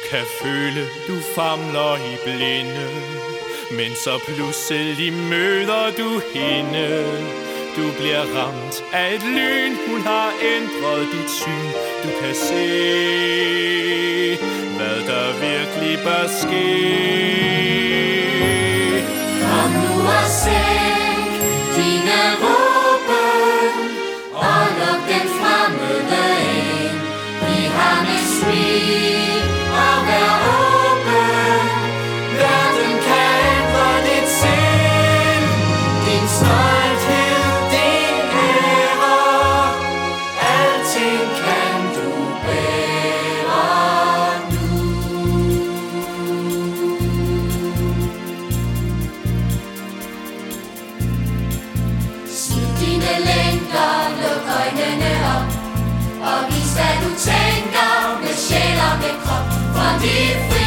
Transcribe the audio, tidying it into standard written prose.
kan føle, du famler i blinde, men så pludselig møder du hende. Du bliver ramt af et lyn, hun har ændret dit syn. Du kan se, hvad der virkelig bør ske. Kom nu og sænk dine råben, og luk den fremmede ind. Vi har med smil og vær åben. Verden kan ændre dit sind. Din stolthed, din ære, alting kan du bære nu. Smid dine lænker, luk øjnene op, og vis hvad du tænker med sjæl og med krop, for de